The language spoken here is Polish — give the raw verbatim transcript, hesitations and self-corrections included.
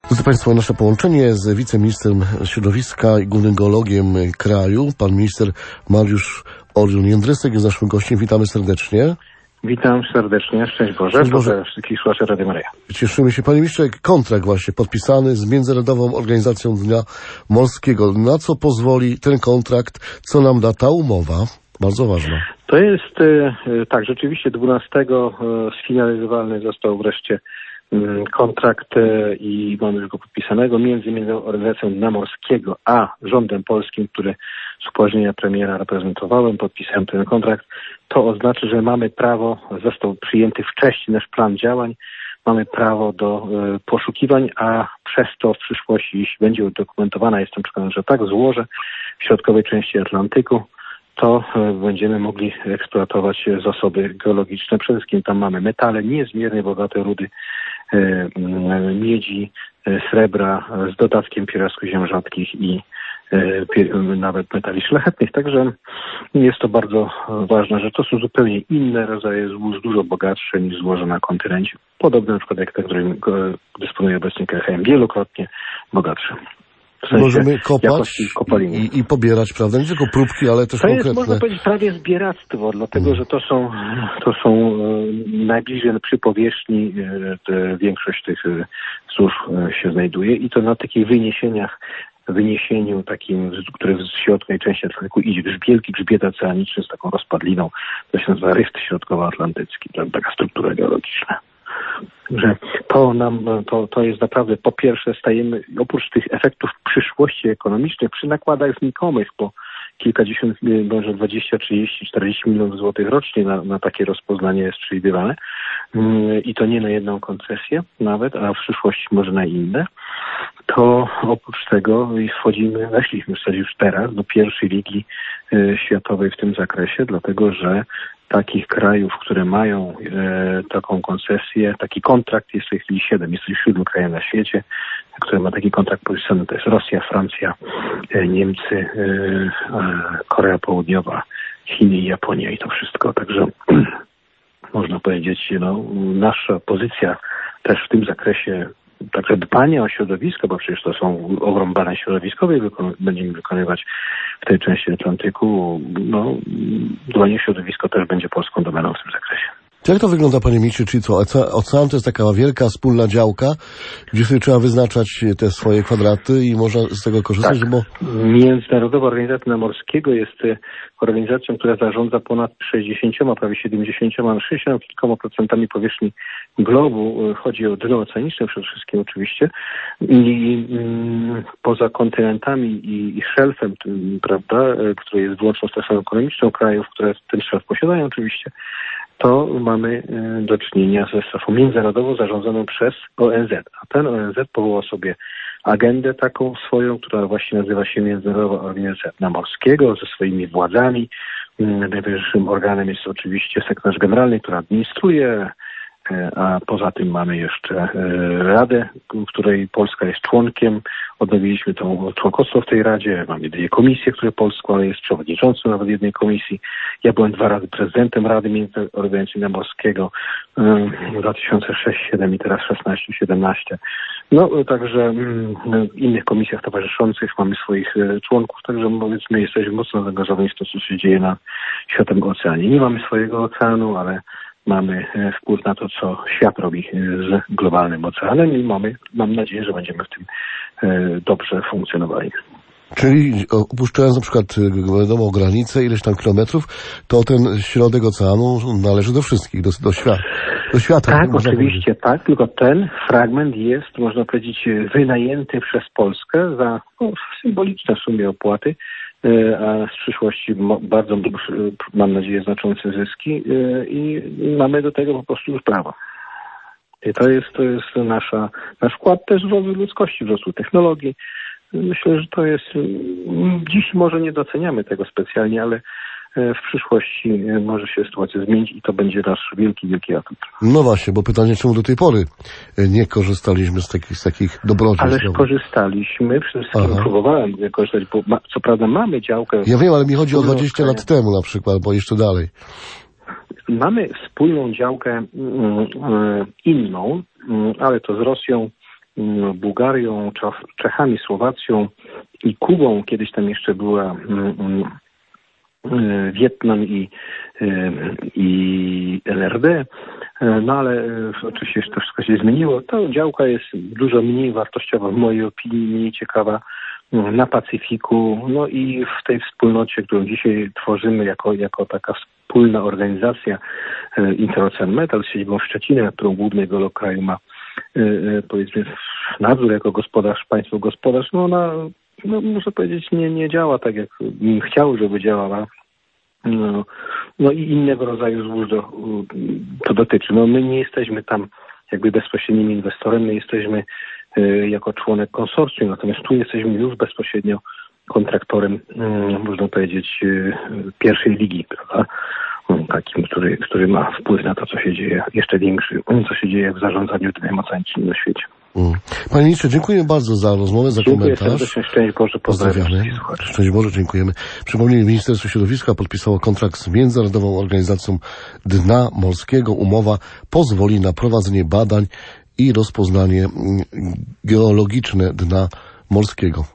Drodzy Państwo, nasze połączenie z wiceministrem środowiska i głównym geologiem kraju, pan minister Mariusz Orion-Jędrysek jest naszym gościem. Witamy serdecznie. Witam serdecznie, szczęść Boże, Szczęść Boże. Wszystkich słuchaczy Radia Maryja. Cieszymy się, panie ministrze, kontrakt właśnie podpisany z Międzynarodową Organizacją Dnia Morskiego. Na co pozwoli ten kontrakt, co nam da ta umowa? Bardzo ważne. To jest, tak, rzeczywiście dwunastego sfinalizowany został wreszcie kontrakt i mamy już go podpisanego między Międzynarodową Organizacją Dnia Morskiego a rządem polskim, który z upoważnienia premiera reprezentowałem, podpisałem ten kontrakt. To oznacza, że mamy prawo, został przyjęty wcześniej nasz plan działań, mamy prawo do y, poszukiwań, a przez to w przyszłości, jeśli będzie udokumentowana, jestem przekonany, że tak, złoże w środkowej części Atlantyku, to y, będziemy mogli eksploatować zasoby geologiczne. Przede wszystkim tam mamy metale, niezmiernie bogate rudy y, y, miedzi, y, srebra z dodatkiem pierwiastków ziem rzadkich i nawet metali szlachetnych. Także jest to bardzo ważne, że to są zupełnie inne rodzaje złóż, dużo bogatsze niż złoże na kontynencie. Podobne na przykład jak te, którym dysponuje obecnie K H M, wielokrotnie bogatsze. W sensie możemy kopać i, i pobierać, prawda? Nie tylko próbki, ale też to konkretne. To jest, można powiedzieć, prawie zbieractwo, dlatego hmm. że to są, to są e, najbliżej przy powierzchni e, większość tych e, złóż e, się znajduje i to na takich wyniesieniach wyniesieniu takim, który z środkowej części Atlantyku idzie, wielki grzbiet oceaniczny z taką rozpadliną, to się nazywa ryft środkowoatlantycki, to taka struktura geologiczna. Że to nam, to, to jest naprawdę, po pierwsze stajemy, oprócz tych efektów przyszłości ekonomicznej, przy nakładach znikomych, bo kilkadziesiąt, może dwadzieścia, trzydzieści, czterdzieści milionów złotych rocznie na, na takie rozpoznanie jest przewidywane. I to nie na jedną koncesję nawet, a w przyszłości może na inne. To oprócz tego wchodzimy, weszliśmy w zasadzie już teraz do pierwszej ligi e, światowej w tym zakresie, dlatego że takich krajów, które mają e, taką koncesję, taki kontrakt jest w tej chwili siedem, jest to siódmy kraj na świecie, który ma taki kontrakt podpisany, to jest Rosja, Francja, e, Niemcy, e, e, Korea Południowa, Chiny i Japonia i to wszystko. Także można powiedzieć, no, nasza pozycja też w tym zakresie, także dbanie o środowisko, bo przecież to są ogrom badań środowiskowych wykon- będziemy wykonywać w tej części Atlantyku. No, dbanie o środowisko też będzie polską domeną w tym zakresie. Jak to wygląda, panie ministrze, czyli co? Ocean to jest taka wielka, wspólna działka, gdzie sobie trzeba wyznaczać te swoje kwadraty i można z tego korzystać, tak. bo... Międzynarodowa Organizacja Dnia Morskiego jest organizacją, która zarządza ponad sześćdziesięcioma, prawie siedemdziesięcioma, sześćdziesięcioma kilkoma procentami powierzchni globu. Chodzi o dno oceaniczne przede wszystkim oczywiście. I mm, poza kontynentami i, i szelfem, tym, prawda, który jest wyłączną strefą ekonomiczną krajów, które ten szelf posiadają oczywiście, to mamy do czynienia ze strefą międzynarodową zarządzaną przez O N Z. A ten O N Z powołał sobie agendę taką swoją, która właśnie nazywa się Międzynarodowa Organizacja Dnia Morskiego, ze swoimi władzami. Najwyższym organem jest oczywiście sekretarz generalny, który administruje, a poza tym mamy jeszcze Radę, której Polska jest członkiem. Odnowiliśmy to członkostwo w tej Radzie. Mamy dwie komisje, które Polska jest przewodniczącą nawet jednej komisji. Ja byłem dwa razy prezydentem Rady Międzynarodowej Dnia Morskiego w dwa tysiące szóstym, dwa tysiące siódmym i teraz szesnaście, siedemnaście. No także w innych komisjach towarzyszących mamy swoich członków, także powiedzmy jesteśmy mocno zaangażowani w to, co się dzieje na Światowym Oceanie. Nie mamy swojego oceanu, ale mamy wpływ na to, co świat robi z globalnym oceanem i mamy, mam nadzieję, że będziemy w tym dobrze funkcjonowali. Czyli opuszczając na przykład, wiadomo, granicę, ileś tam kilometrów, to ten środek oceanu należy do wszystkich, do, do, świata, do świata. Tak, oczywiście tak, tylko ten fragment jest, można powiedzieć, wynajęty przez Polskę za no, symboliczne w sumie opłaty, a z przyszłości bardzo, mam nadzieję, znaczące zyski i mamy do tego po prostu już prawo. I to jest, to jest nasza, nasz wkład też w rozwój ludzkości, w rozwój technologii. Myślę, że to jest, dziś może nie doceniamy tego specjalnie, ale w przyszłości może się sytuacja zmienić i to będzie nasz wielki, wielki atut. No właśnie, bo pytanie, czemu do tej pory nie korzystaliśmy z takich, z takich dobrodziejstw? Ale skorzystaliśmy, przede wszystkim Aha. próbowałem korzystać, bo ma, co prawda mamy działkę... Ja wiem, ale mi chodzi o dwadzieścia lat temu na przykład, bo jeszcze dalej. Mamy wspólną działkę mm, inną, mm, ale to z Rosją Bułgarią, Czechami, Słowacją i Kubą. Kiedyś tam jeszcze była Wietnam i, i L R D, no ale oczywiście to wszystko się zmieniło. Ta działka jest dużo mniej wartościowa, w mojej opinii, mniej ciekawa na Pacyfiku, no i w tej wspólnocie, którą dzisiaj tworzymy jako, jako taka wspólna organizacja Interocean Metal z siedzibą w Szczecinie, na którą główny jego kraju ma powiedzmy nadzór jako gospodarz, państwo gospodarz, no ona, no, muszę powiedzieć, nie, nie działa tak, jak bym chciał, żeby działała. No, no i innego rodzaju złóż do, to dotyczy. No my nie jesteśmy tam jakby bezpośrednim inwestorem, my jesteśmy y, jako członek konsorcjum, natomiast tu jesteśmy już bezpośrednio kontraktorem, y, można powiedzieć, y, pierwszej ligi, prawda? Takim, który, który ma wpływ na to, co się dzieje, jeszcze większy, co się dzieje w zarządzaniu tym emocjami na świecie. Mm. Panie ministrze, dziękuję bardzo za rozmowę, za dziękuję komentarz. Serdecznie, szczęść Boże, pozdrawiamy. Szczęść Boże, dziękujemy. Przypomnijmy, Ministerstwo Środowiska podpisało kontrakt z Międzynarodową Organizacją Dna Morskiego. Umowa pozwoli na prowadzenie badań i rozpoznanie geologiczne dna morskiego.